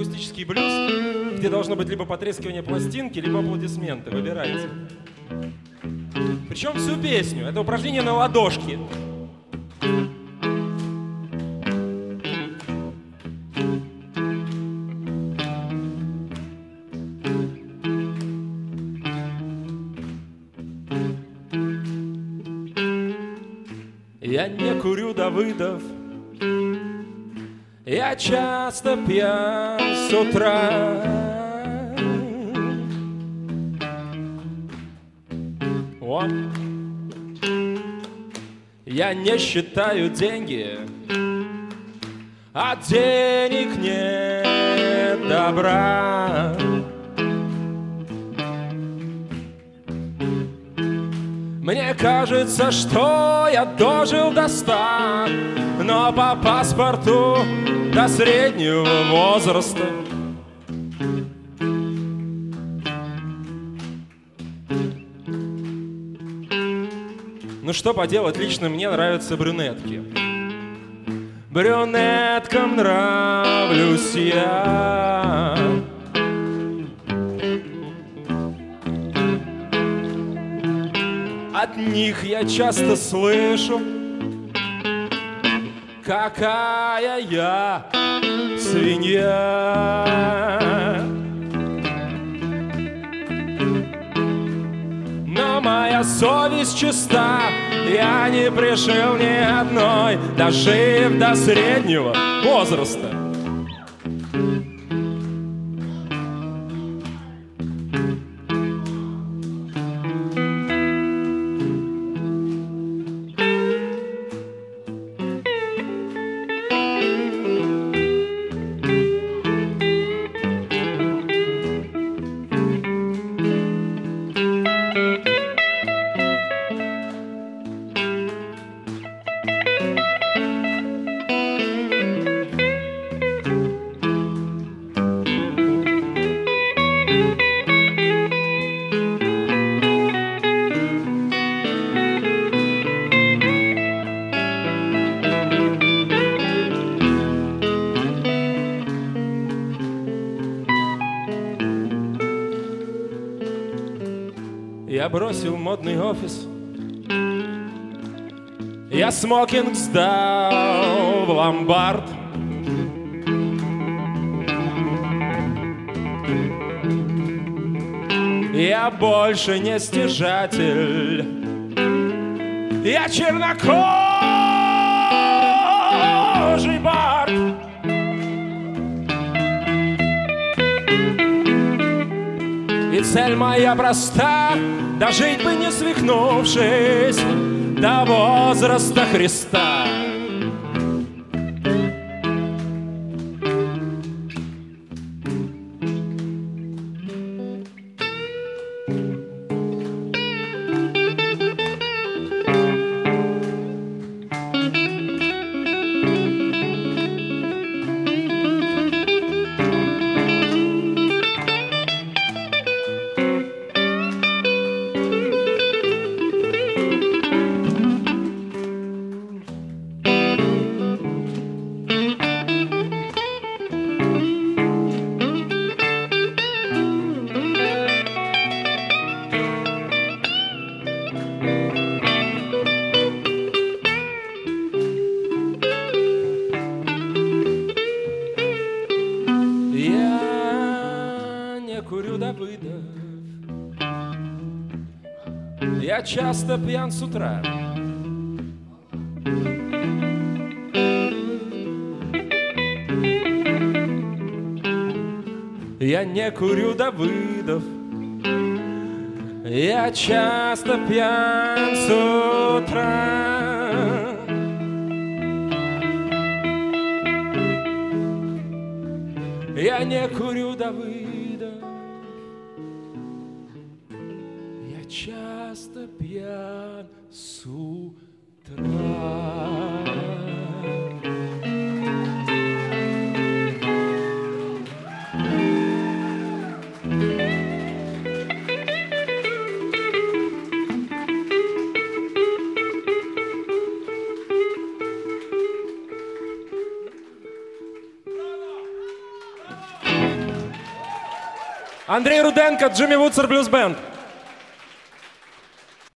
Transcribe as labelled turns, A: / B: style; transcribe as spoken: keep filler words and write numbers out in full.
A: акустический блюз, где должно быть либо потрескивание пластинки, либо аплодисменты. Выбирайте. Причем всю песню. Это упражнение на ладошки. Я не курю Давыдов, я часто пьян с утра. О. Я не считаю деньги, от денег нет добра. Мне кажется, что я дожил до ста, но по паспорту до среднего возраста. Ну что поделать, лично мне нравятся брюнетки. Брюнеткам нравлюсь я. От них я часто слышу, какая я свинья. Но моя совесть чиста, я не пришил ни одной, дожив до среднего возраста. Я бросил модный офис, я смокинг сдал в ломбард. Я больше не стяжатель, я чернокожий бард. И цель моя проста, дожить бы не свихнувшись до возраста Христа. Я часто пьян с утра. Я не курю Давыдов. Я часто пьян с утра. Я не курю Давыдов. Я часто пьян с утра. Андрей Руденко, Джимми Вудсер Блюз Бенд.